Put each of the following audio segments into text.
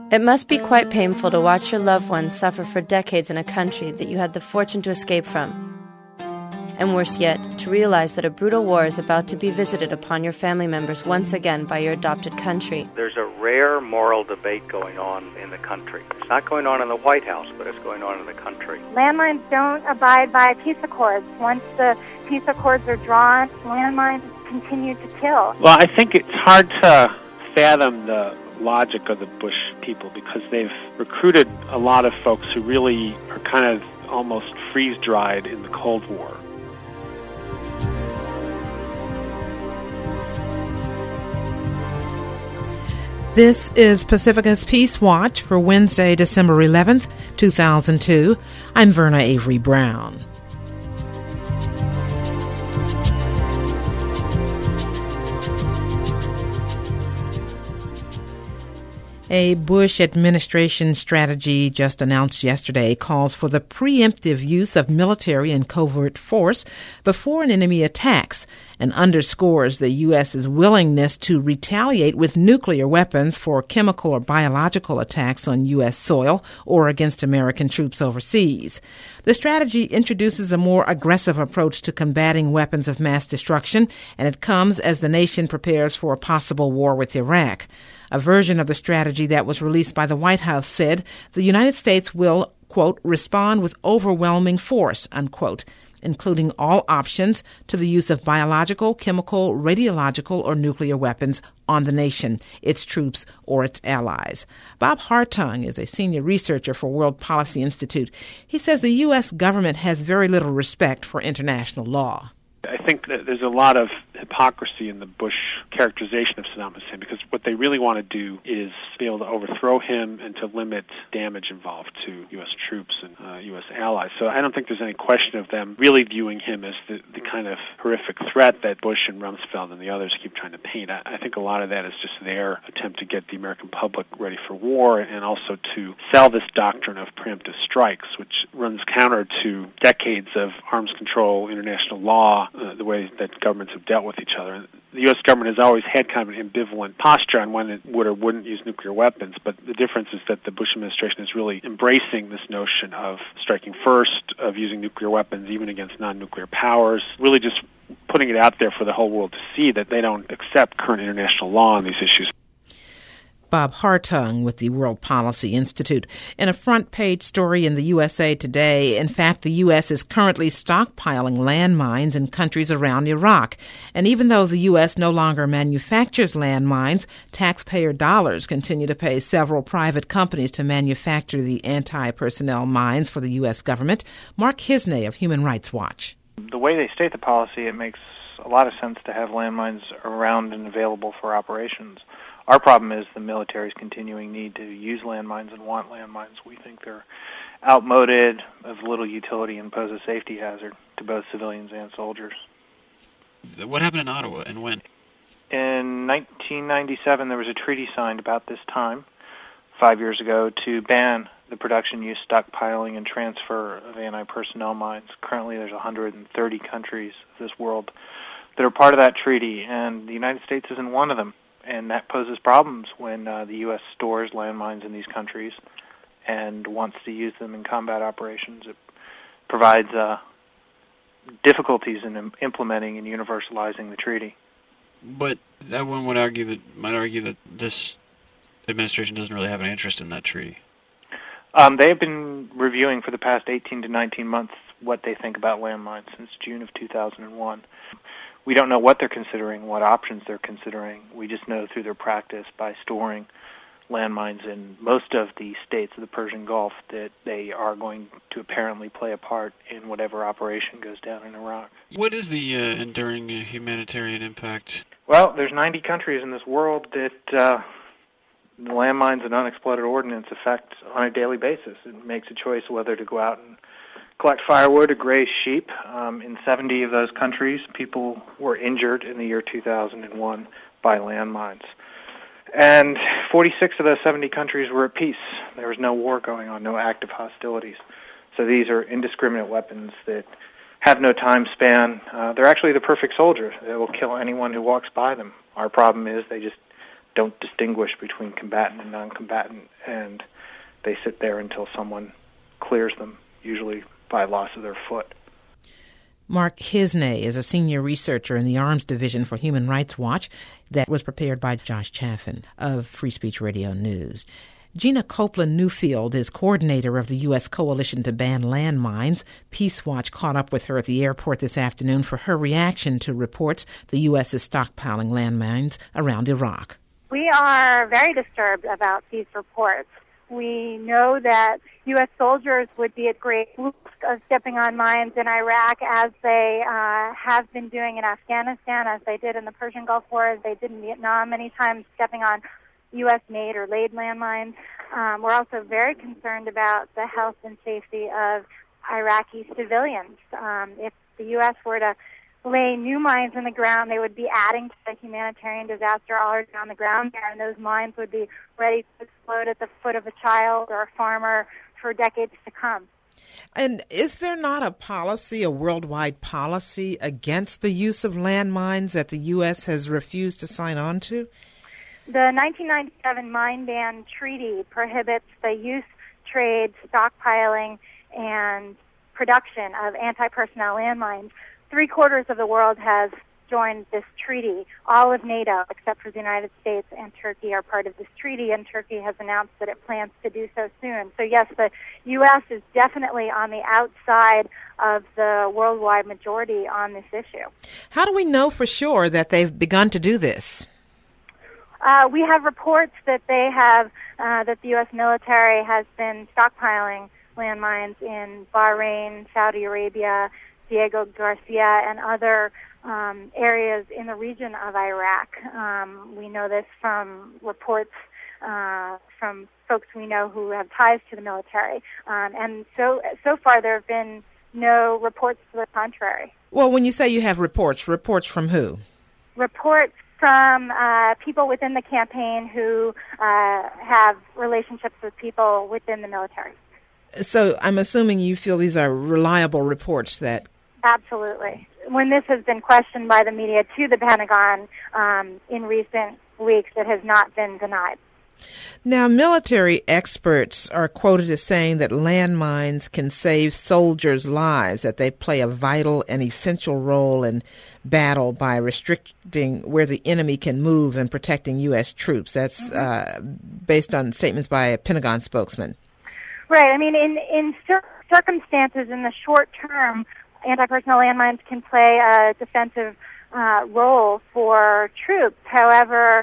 It must be quite painful to watch your loved ones suffer for decades in a country that you had the fortune to escape from. And worse yet, to realize that a brutal war is about to be visited upon your family members once again by your adopted country. There's a rare moral debate going on in the country. It's not going on in the White House, but it's going on in the country. Landmines don't abide by peace accords. Once the peace accords are drawn, landmines continue to kill. Well, I think it's hard to fathom the logic of the Bush people because they've recruited a lot of folks who really are kind of almost freeze-dried in the Cold War. This is Pacifica's Peace Watch for Wednesday, December 11th, 2002. I'm Verna Avery Brown. A Bush administration strategy just announced yesterday calls for the preemptive use of military and covert force before an enemy attacks and underscores the U.S.'s willingness to retaliate with nuclear weapons for chemical or biological attacks on U.S. soil or against American troops overseas. The strategy introduces a more aggressive approach to combating weapons of mass destruction, and it comes as the nation prepares for a possible war with Iraq. A version of the strategy that was released by the White House said the United States will, quote, respond with overwhelming force, unquote, including all options to the use of biological, chemical, radiological, or nuclear weapons on the nation, its troops, or its allies. Bob Hartung is a senior researcher for World Policy Institute. He says the U.S. government has very little respect for international law. I think that there's a lot of hypocrisy in the Bush characterization of Saddam Hussein because what they really want to do is be able to overthrow him and to limit damage involved to U.S. troops and U.S. allies. So I don't think there's any question of them really viewing him as the kind of horrific threat that Bush and Rumsfeld and the others keep trying to paint. I think a lot of that is just their attempt to get the American public ready for war and also to sell this doctrine of preemptive strikes, which runs counter to decades of arms control, international law, the way that governments have dealt with each other. The U.S. government has always had kind of an ambivalent posture on when it would or wouldn't use nuclear weapons, but the difference is that the Bush administration is really embracing this notion of striking first, of using nuclear weapons even against non-nuclear powers, really just putting it out there for the whole world to see that they don't accept current international law on these issues. Bob Hartung with the World Policy Institute. In a front-page story in the USA Today, in fact, the U.S. is currently stockpiling landmines in countries around Iraq. And even though the U.S. no longer manufactures landmines, taxpayer dollars continue to pay several private companies to manufacture the anti-personnel mines for the U.S. government. Mark Hisney of Human Rights Watch. The way they state the policy, it makes a lot of sense to have landmines around and available for operations. Our problem is the military's continuing need to use landmines and want landmines. We think they're outmoded, of little utility, and pose a safety hazard to both civilians and soldiers. What happened in Ottawa and when? In 1997, there was a treaty signed about this time, 5 years ago, to ban the production, use, stockpiling, and transfer of anti-personnel mines. Currently, there's 130 countries of this world that are part of that treaty, and the United States isn't one of them. And that poses problems when the U.S. stores landmines in these countries and wants to use them in combat operations. It provides difficulties in implementing and universalizing the treaty. But that one might argue that this administration doesn't really have an interest in that treaty. They have been reviewing for the past 18 to 19 months what they think about landmines since June of 2001. We don't know what they're considering, what options they're considering. We just know through their practice by storing landmines in most of the states of the Persian Gulf that they are going to apparently play a part in whatever operation goes down in Iraq. What is the enduring humanitarian impact? Well, there's 90 countries in this world that the landmines and unexploded ordnance affect on a daily basis. It makes a choice whether to go out and collect firewood or graze sheep. In 70 of those countries, people were injured in the year 2001 by landmines. And 46 of those 70 countries were at peace. There was no war going on, no active hostilities. So these are indiscriminate weapons that have no time span. They're actually the perfect soldier. They will kill anyone who walks by them. Our problem is they just don't distinguish between combatant and non-combatant, and they sit there until someone clears them, usually by loss of their foot. Mark Hisney is a senior researcher in the Arms Division for Human Rights Watch. That was prepared by Josh Chaffin of Free Speech Radio News. Gina Copeland Newfield is coordinator of the U.S. Coalition to Ban Landmines. Peace Watch caught up with her at the airport this afternoon for her reaction to reports the U.S. is stockpiling landmines around Iraq. We are very disturbed about these reports. We know that U.S. soldiers would be at great risk of stepping on mines in Iraq, as they have been doing in Afghanistan, as they did in the Persian Gulf War, as they did in Vietnam, many times stepping on U.S.-made or laid landmines. We're also very concerned about the health and safety of Iraqi civilians. If the U.S. were to lay new mines in the ground, they would be adding to the humanitarian disaster already on the ground there, and those mines would be ready to explode at the foot of a child or a farmer for decades to come. And is there not a worldwide policy against the use of landmines that the U.S. has refused to sign on to? The 1997 Mine Ban Treaty prohibits the use, trade, stockpiling, and production of anti-personnel landmines. 3/4 of the world has joined this treaty. All of NATO, except for the United States and Turkey, are part of this treaty, and Turkey has announced that it plans to do so soon. So yes, the U.S. is definitely on the outside of the worldwide majority on this issue. How do we know for sure that they've begun to do this? We have reports that they have, that the U.S. military has been stockpiling landmines in Bahrain, Saudi Arabia, Diego Garcia, and other areas in the region of Iraq. We know this from reports from folks we know who have ties to the military. And so far there have been no reports to the contrary. Well, when you say you have reports from who? Reports from people within the campaign who have relationships with people within the military. So I'm assuming you feel these are reliable reports that... Absolutely. When this has been questioned by the media to the Pentagon in recent weeks, it has not been denied. Now, military experts are quoted as saying that landmines can save soldiers' lives, that they play a vital and essential role in battle by restricting where the enemy can move and protecting U.S. troops. That's based on statements by a Pentagon spokesman. Right. I mean, in circumstances in the short term, anti-personnel landmines can play a defensive role for troops. However,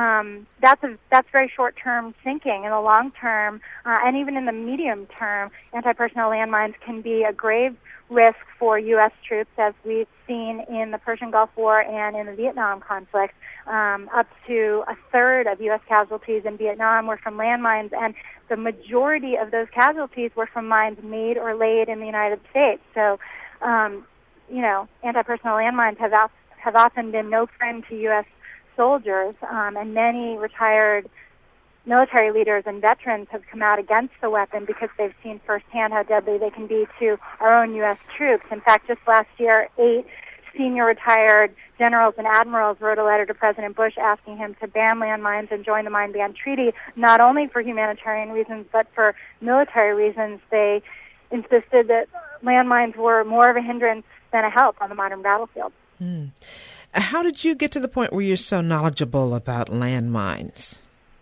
that's very short-term thinking. In the long term, and even in the medium term, anti-personnel landmines can be a grave risk for U.S. troops, as we've seen in the Persian Gulf War and in the Vietnam conflict. Up to a third of U.S. casualties in Vietnam were from landmines, and the majority of those casualties were from mines made or laid in the United States. So, anti-personnel landmines have often been no friend to U.S. soldiers, and many retired military leaders and veterans have come out against the weapon because they've seen firsthand how deadly they can be to our own U.S. troops. In fact, just last year, 8 senior retired generals and admirals wrote a letter to President Bush asking him to ban landmines and join the Mine Ban Treaty, not only for humanitarian reasons, but for military reasons. They insisted that landmines were more of a hindrance than a help on the modern battlefield. How did you get to the point where you're so knowledgeable about landmines?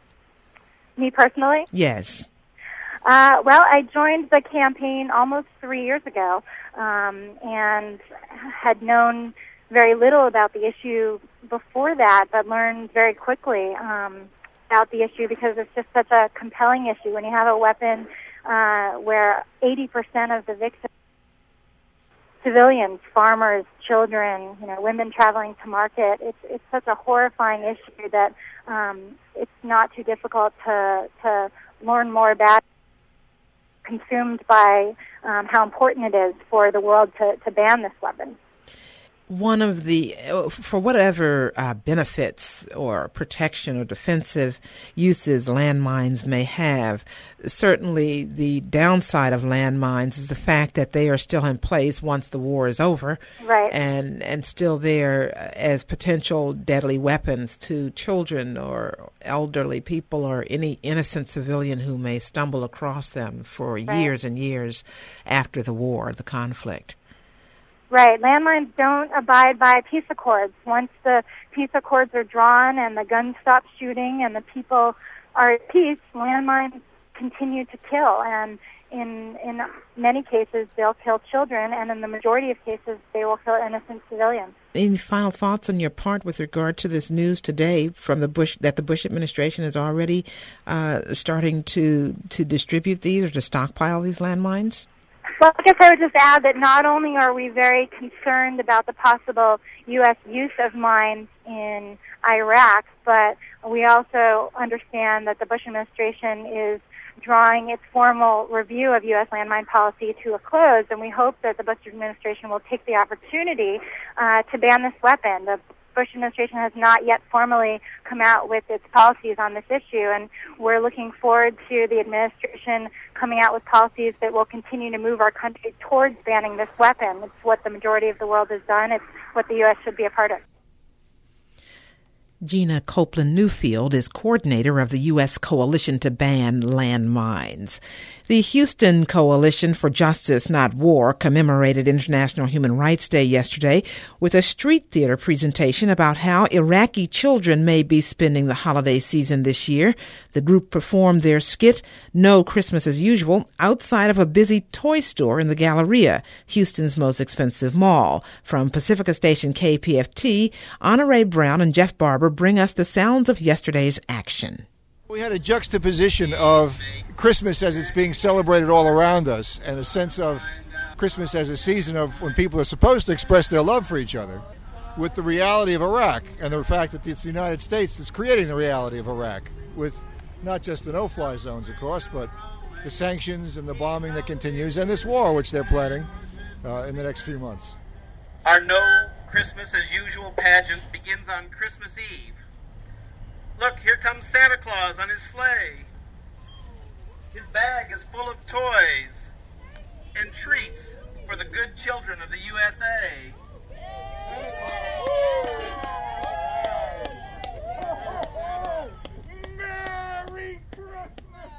Me personally? Yes. Well, I joined the campaign almost 3 years ago, and had known very little about the issue before that, but learned very quickly about the issue because it's just such a compelling issue. When you have a weapon where 80% of the victims, civilians, farmers, children, women traveling to market, it's such a horrifying issue that it's not too difficult to learn more about, consumed by how important it is for the world to ban this weapon. one of the, for whatever benefits or protection or defensive uses landmines may have, certainly the downside of landmines is the fact that they are still in place once the war is over, right, and still there as potential deadly weapons to children or elderly people or any innocent civilian who may stumble across them for years and years after the war, the conflict. Right. Landmines don't abide by peace accords. Once the peace accords are drawn and the guns stop shooting and the people are at peace, landmines continue to kill. And in many cases, they'll kill children, and in the majority of cases, they will kill innocent civilians. Any final thoughts on your part with regard to this news today from the Bush administration is already starting to distribute these or to stockpile these landmines? Well, I guess I would just add that not only are we very concerned about the possible U.S. use of mines in Iraq, but we also understand that the Bush administration is drawing its formal review of U.S. landmine policy to a close, and we hope that the Bush administration will take the opportunity to ban this weapon. The Bush administration has not yet formally come out with its policies on this issue, and we're looking forward to the administration coming out with policies that will continue to move our country towards banning this weapon. It's what the majority of the world has done. It's what the U.S. should be a part of. Gina Copeland Newfield is coordinator of the U.S. Coalition to Ban Landmines. The Houston Coalition for Justice, Not War commemorated International Human Rights Day yesterday with a street theater presentation about how Iraqi children may be spending the holiday season this year. The group performed their skit, No Christmas as Usual, outside of a busy toy store in the Galleria, Houston's most expensive mall. From Pacifica Station KPFT, Anna Ray Brown and Jeff Barber bring us the sounds of yesterday's action. We had a juxtaposition of Christmas as it's being celebrated all around us and a sense of Christmas as a season of when people are supposed to express their love for each other with the reality of Iraq and the fact that it's the United States that's creating the reality of Iraq with not just the no-fly zones, of course, but the sanctions and the bombing that continues and this war which they're planning in the next few months. Our No Christmas as Usual pageant begins on Christmas Eve. Look, here comes Santa Claus on his sleigh. His bag is full of toys and treats for the good children of the USA. Merry Christmas!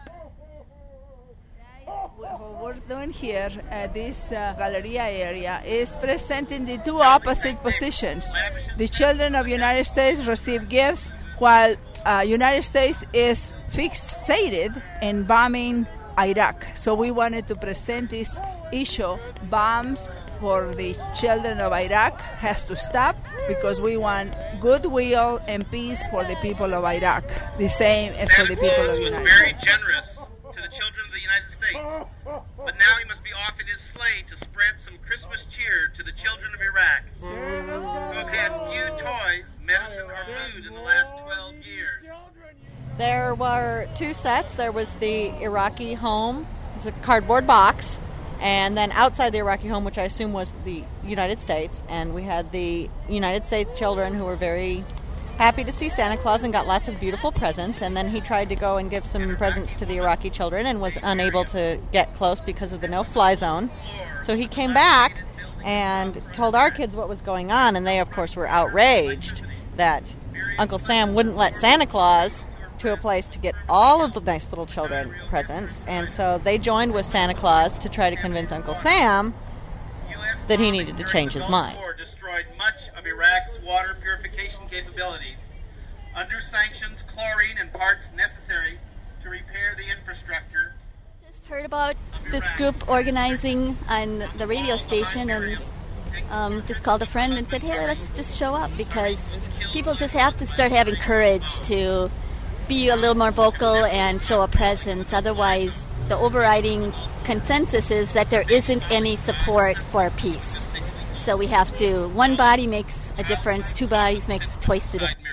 What we're doing here at this Galleria area is presenting the two opposite positions. The children of the United States receive gifts while United States is fixated in bombing Iraq. So we wanted to present this issue. Bombs for the children of Iraq has to stop because we want goodwill and peace for the people of Iraq, the same as for the people of the United States. Santa Claus was very generous to the children of the United States, but now he must be off in his sleigh to spread some Christmas cheer to the children of Iraq, who have had few toys, medicine, or food in the last 12 years. There were two sets. There was the Iraqi home, it was a cardboard box, and then outside the Iraqi home, which I assume was the United States, and we had the United States children who were very happy to see Santa Claus and got lots of beautiful presents, and then he tried to go and give some presents to the Iraqi children and was unable to get close because of the no-fly zone. So he came back and told our kids what was going on, and they, of course, were outraged that Uncle Sam wouldn't let Santa Claus to a place to get all of the nice little children presents, and so they joined with Santa Claus to try to convince Uncle Sam that he needed to change his mind. Destroyed much of Iraq's water purification capabilities. Under sanctions, chlorine and parts necessary to repair the infrastructure. Just heard about this group organizing on the radio station and just called a friend and said, hey, let's just show up, because people just have to start having courage to be a little more vocal and show a presence. Otherwise, the overriding consensus is that there isn't any support for peace. So we have to, one body makes a difference, two bodies makes twice the difference.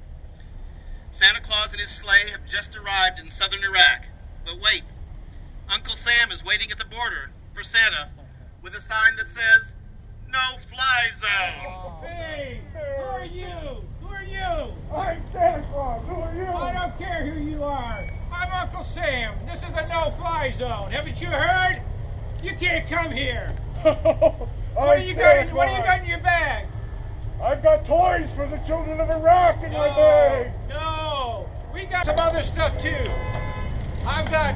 Santa Claus and his sleigh have just arrived in southern Iraq. But wait, Uncle Sam is waiting at the border for Santa with a sign that says, no-fly zone. Hey, who are you? Who are you? I'm Santa Claus. Who are you? I don't care who you are. I'm Uncle Sam. This is a no-fly zone. Haven't you heard? You can't come here. What do you got in your bag? I've got toys for the children of Iraq in my bag. No, we got some other stuff too. I've got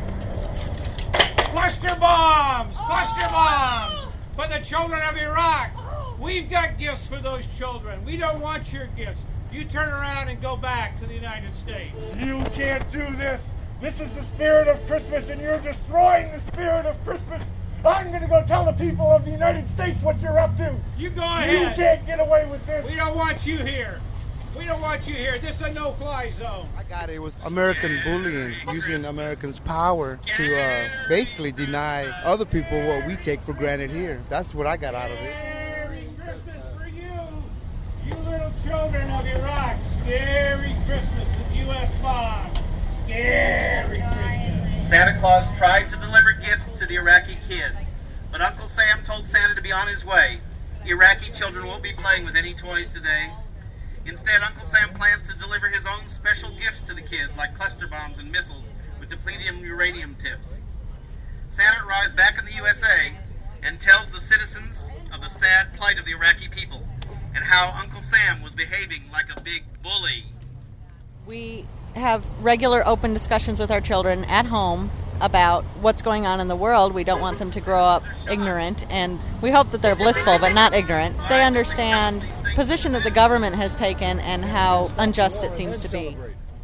cluster bombs for the children of Iraq. We've got gifts for those children. We don't want your gifts. You turn around and go back to the United States. You can't do this. This is the spirit of Christmas, and you're destroying the spirit of Christmas. I'm going to go tell the people of the United States what you're up to. You go ahead. You can't get away with this. We don't want you here. We don't want you here. This is a no-fly zone. I got it. It was American bullying, using Americans' power to basically deny other people what we take for granted here. That's what I got out of it. Merry Christmas for you, you little children of Iraq. Merry Christmas with U.S. bombs. Merry Christmas. Santa Claus tried to deliver gifts to the Iraqi kids, but Uncle Sam told Santa to be on his way. Iraqi children won't be playing with any toys today. Instead, Uncle Sam plans to deliver his own special gifts to the kids, like cluster bombs and missiles with depleted uranium tips. Santa arrives back in the USA and tells the citizens of the sad plight of the Iraqi people and how Uncle Sam was behaving like a big bully. We have regular open discussions with our children at home about what's going on in the world. We don't want them to grow up ignorant, and we hope that they're blissful but not ignorant. They understand the position that the government has taken and how unjust it seems to be.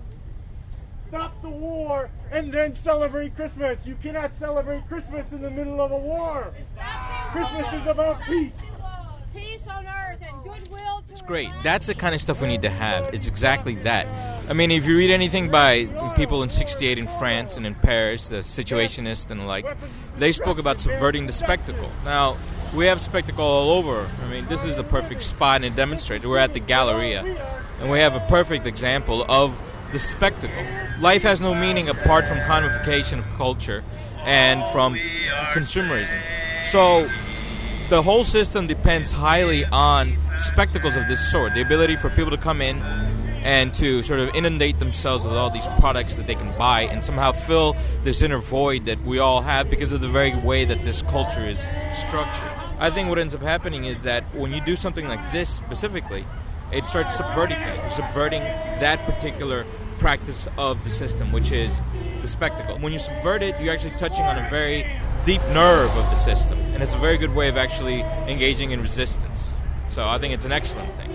Stop the war and then celebrate Christmas. You cannot celebrate Christmas in the middle of a war. Christmas is about peace. Peace on earth and goodwill to... It's great. That's the kind of stuff we need to have. It's exactly that. I mean, if you read anything by people in 68 in France and in Paris, the Situationists and the like, they spoke about subverting the spectacle. Now, we have spectacle all over. I mean, this is a perfect spot and it demonstrates. We're at the Galleria, and we have a perfect example of the spectacle. Life has no meaning apart from commodification of culture and from consumerism. So the whole system depends highly on spectacles of this sort, the ability for people to come in and to sort of inundate themselves with all these products that they can buy and somehow fill this inner void that we all have because of the very way that this culture is structured. I think what ends up happening is that when you do something like this specifically, it starts subverting things. You're subverting that particular practice of the system, which is the spectacle. When you subvert it, you're actually touching on a very deep nerve of the system, and it's a very good way of actually engaging in resistance. So I think it's an excellent thing.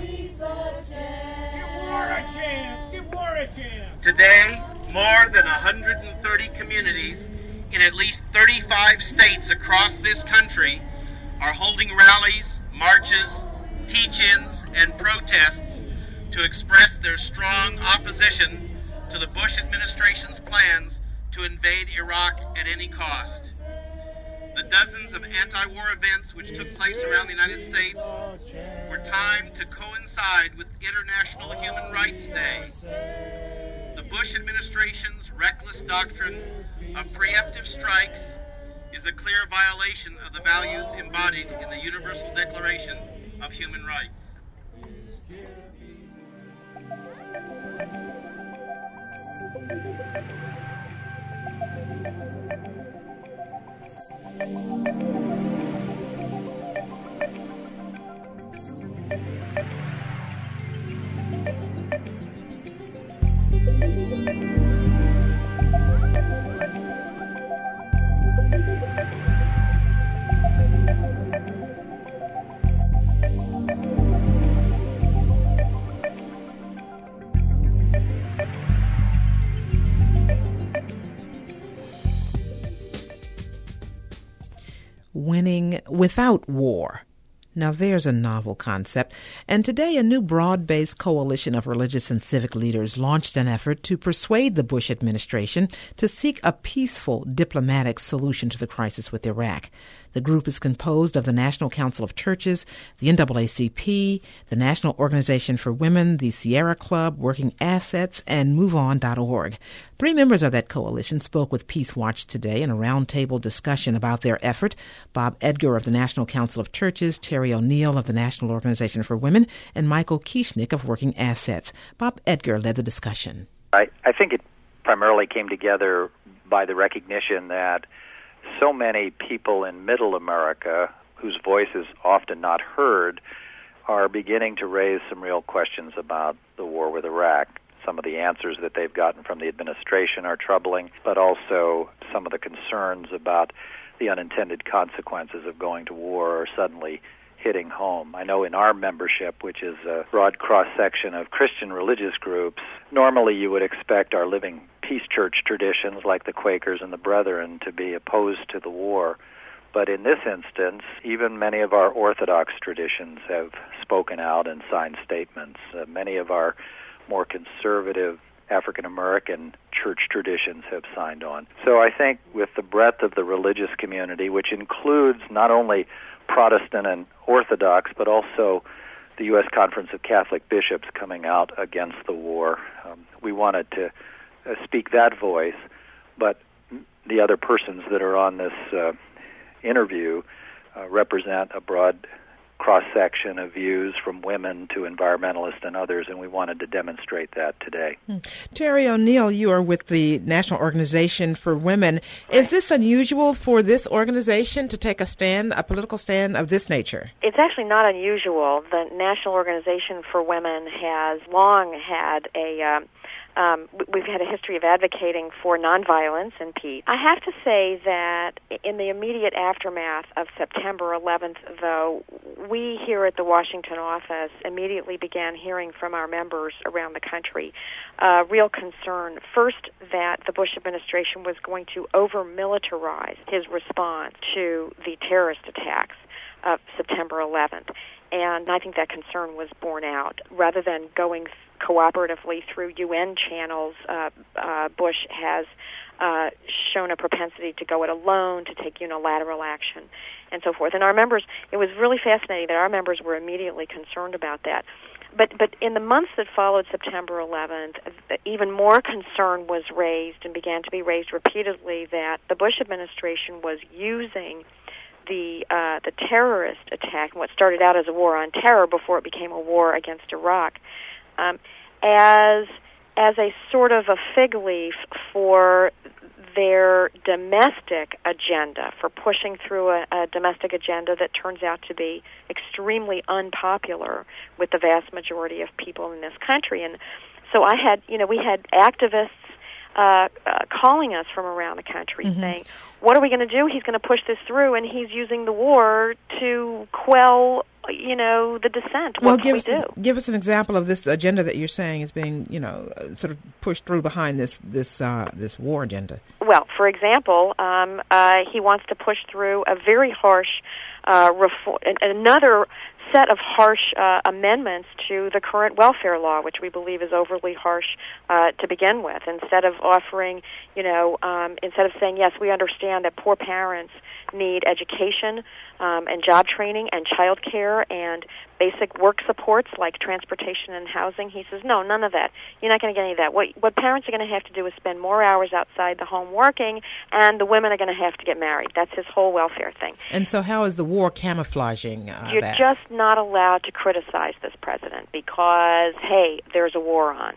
Give war a chance. Today, more than 130 communities in at least 35 states across this country are holding rallies, marches, teach-ins, and protests to express their strong opposition to the Bush administration's plans to invade Iraq at any cost. The dozens of anti-war events which took place around the United States were timed to coincide with International Human Rights Day. The Bush administration's reckless doctrine of preemptive strikes is a clear violation of the values embodied in the Universal Declaration of Human Rights. Winning without war. Now there's a novel concept, and today a new broad-based coalition of religious and civic leaders launched an effort to persuade the Bush administration to seek a peaceful diplomatic solution to the crisis with Iraq. The group is composed of the National Council of Churches, the NAACP, the National Organization for Women, the Sierra Club, Working Assets, and MoveOn.org. 3 members of that coalition spoke with Peace Watch today in a roundtable discussion about their effort. Bob Edgar of the National Council of Churches, Terry Terry O'Neill of the National Organization for Women and Michael Kieschnick of Working Assets. Bob Edgar led the discussion. I think it primarily came together by the recognition that so many people in Middle America, whose voice is often not heard, are beginning to raise some real questions about the war with Iraq. Some of the answers that they've gotten from the administration are troubling, but also some of the concerns about the unintended consequences of going to war are suddenly hitting home. I know in our membership, which is a broad cross-section of Christian religious groups, normally you would expect our Living Peace Church traditions like the Quakers and the Brethren to be opposed to the war. But in this instance, even many of our Orthodox traditions have spoken out and signed statements. Many of our more conservative African-American church traditions have signed on. So I think with the breadth of the religious community, which includes not only Protestant and Orthodox, but also the U.S. Conference of Catholic Bishops coming out against the war, we wanted to speak that voice. But the other persons that are on this interview represent a broad cross-section of views from women to environmentalists and others, and we wanted to demonstrate that today. Terry O'Neill, you are with the National Organization for Women. Is this unusual for this organization to take a political stand of this nature? It's actually not unusual. The National Organization for Women has long had we've had a history of advocating for nonviolence and peace. I have to say that in the immediate aftermath of September 11th, though, we here at the Washington office immediately began hearing from our members around the country real concern, first, that the Bush administration was going to over-militarize his response to the terrorist attacks of September 11th. And I think that concern was borne out. Rather than going cooperatively through UN channels, Bush has shown a propensity to go it alone, to take unilateral action, and so forth. And our members, it was really fascinating that our members were immediately concerned about that. But in the months that followed September 11th, even more concern was raised and began to be raised repeatedly that the Bush administration was using the terrorist attack, what started out as a war on terror before it became a war against Iraq, as a sort of a fig leaf for their domestic agenda, for pushing through a domestic agenda that turns out to be extremely unpopular with the vast majority of people in this country. And so we had activists calling us from around the country saying, what are we going to do? He's going to push this through, and he's using the war to quell, the dissent. What can we do? Give us an example of this agenda that you're saying is being, sort of pushed through behind this war agenda. Well, for example, he wants to push through a very harsh reform, another set of harsh amendments to the current welfare law, which we believe is overly harsh to begin with. Instead of offering, instead of saying, yes, we understand that poor parents need education and job training and child care and basic work supports like transportation and housing, he says, no, none of that. You're not going to get any of that. What parents are going to have to do is spend more hours outside the home working, and the women are going to have to get married. That's his whole welfare thing. And so how is the war camouflaging You're that? just not allowed to criticize this president because, hey, there's a war on.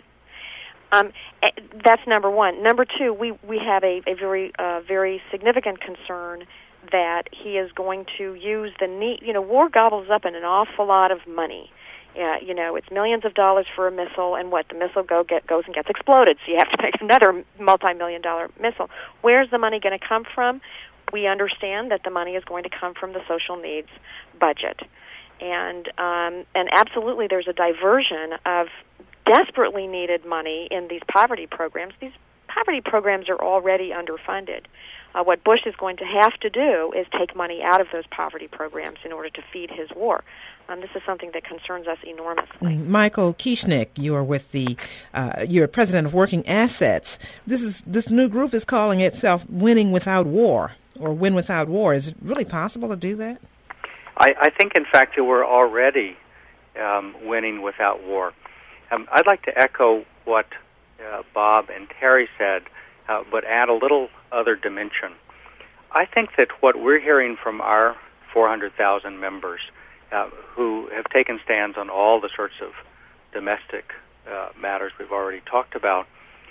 That's number one. Number two, we have a very significant concern that he is going to use the need. War gobbles up an awful lot of money. It's millions of dollars for a missile, and the missile goes and gets exploded, so you have to make another multi-million-dollar missile. Where's the money going to come from? We understand that the money is going to come from the social needs budget. And absolutely there's a diversion of desperately needed money in these poverty programs. These poverty programs are already underfunded. What Bush is going to have to do is take money out of those poverty programs in order to feed his war. This is something that concerns us enormously. Michael Kieschnick, you are with you're president of Working Assets. This new group is calling itself Winning Without War, or Win Without War. Is it really possible to do that? I think, in fact, that we're already winning without war. I'd like to echo what Bob and Terry said, but add a little other dimension. I think that what we're hearing from our 400,000 members who have taken stands on all the sorts of domestic matters we've already talked about,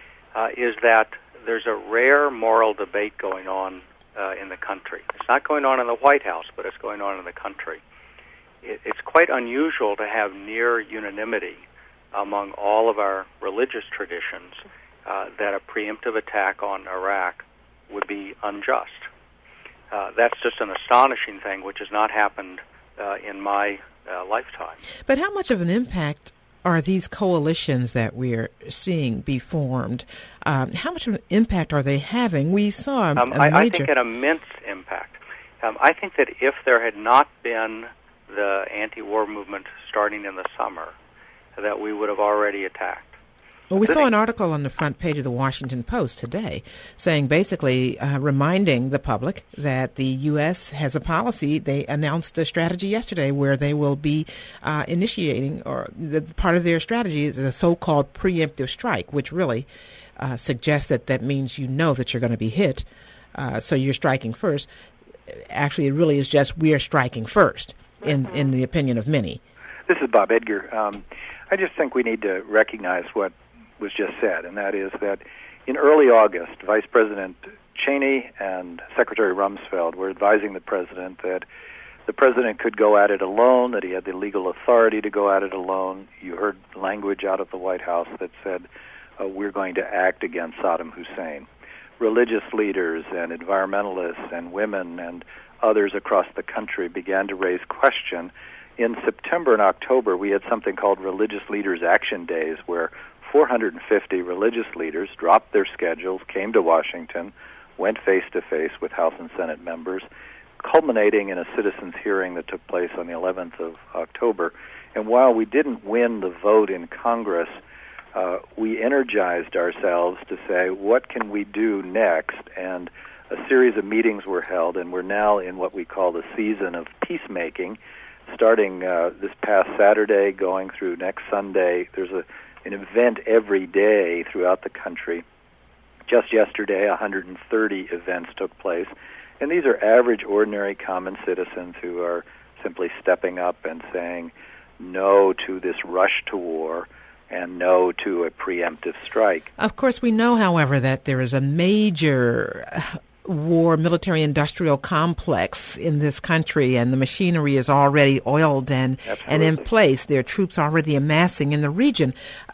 is that there's a rare moral debate going on in the country. It's not going on in the White House, but it's going on in the country. It's quite unusual to have near unanimity among all of our religious traditions that a preemptive attack on Iraq would be unjust. That's just an astonishing thing, which has not happened in my lifetime. But how much of an impact are these coalitions that we're seeing be formed? How much of an impact are they having? We saw a major... I think an immense impact. I think that if there had not been the anti-war movement starting in the summer, that we would have already attacked. Well, we saw an article on the front page of the Washington Post today saying basically reminding the public that the U.S. has a policy. They announced a strategy yesterday where they will be initiating, or part of their strategy is a so-called preemptive strike, which really suggests that means you know that you're going to be hit, so you're striking first. Actually, it really is just we're striking first, in the opinion of many. This is Bob Edgar. I just think we need to recognize what was just said, and that is that in early August, Vice President Cheney and Secretary Rumsfeld were advising the president that the president could go at it alone, that he had the legal authority to go at it alone. You heard language out of the White House that said, we're going to act against Saddam Hussein. Religious leaders and environmentalists and women and others across the country began to raise question. In September and October, we had something called Religious Leaders Action Days, where 450 religious leaders dropped their schedules, came to Washington, went face-to-face with House and Senate members, culminating in a citizens' hearing that took place on the 11th of October. And while we didn't win the vote in Congress, we energized ourselves to say, what can we do next? And a series of meetings were held, and we're now in what we call the season of peacemaking, starting this past Saturday, going through next Sunday. There's an event every day throughout the country. Just yesterday, 130 events took place. And these are average, ordinary, common citizens who are simply stepping up and saying no to this rush to war and no to a preemptive strike. Of course, we know, however, that there is a major war military-industrial complex in this country, and the machinery is already oiled and in place. There are troops already amassing in the region.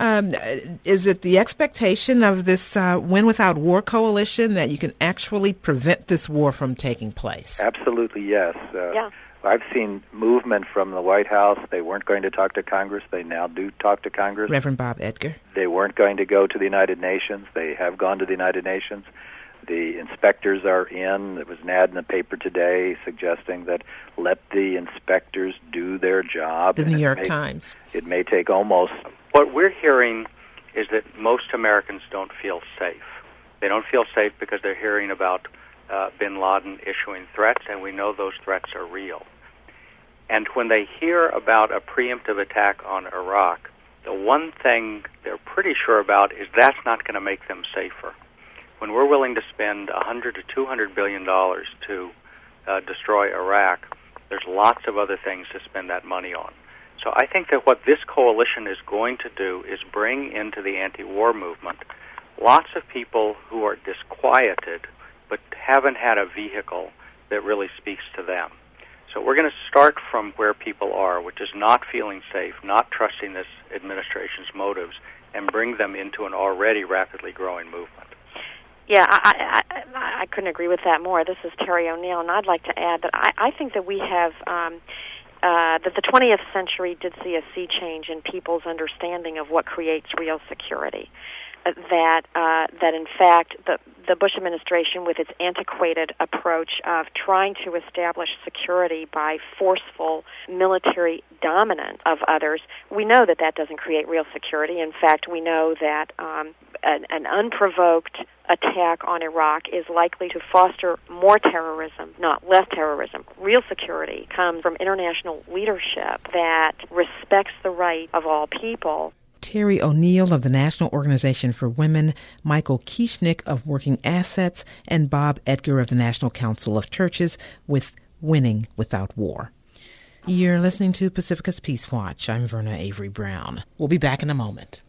Is it the expectation of this Win Without War coalition that you can actually prevent this war from taking place? Absolutely, yes. I've seen movement from the White House. They weren't going to talk to Congress. They now do talk to Congress. Reverend Bob Edgar. They weren't going to go to the United Nations. They have gone to the United Nations. The inspectors are in. There was an ad in the paper today suggesting that let the inspectors do their job. The New York Times. It may take almost... What we're hearing is that most Americans don't feel safe. They don't feel safe because they're hearing about bin Laden issuing threats, and we know those threats are real. And when they hear about a preemptive attack on Iraq, the one thing they're pretty sure about is that's not going to make them safer. When we're willing to spend $100 to $200 billion to destroy Iraq, there's lots of other things to spend that money on. So I think that what this coalition is going to do is bring into the anti-war movement lots of people who are disquieted but haven't had a vehicle that really speaks to them. So we're going to start from where people are, which is not feeling safe, not trusting this administration's motives, and bring them into an already rapidly growing movement. Yeah, I couldn't agree with that more. This is Terry O'Neill, and I'd like to add that I think that we have, that the 20th century did see a sea change in people's understanding of what creates real security. That in fact, the Bush administration, with its antiquated approach of trying to establish security by forceful military dominance of others, we know that that doesn't create real security. In fact, we know that an unprovoked attack on Iraq is likely to foster more terrorism, not less terrorism. Real security comes from international leadership that respects the right of all people. Terry O'Neill of the National Organization for Women, Michael Kieschnick of Working Assets, and Bob Edgar of the National Council of Churches with Winning Without War. You're listening to Pacifica's Peace Watch. I'm Verna Avery Brown. We'll be back in a moment.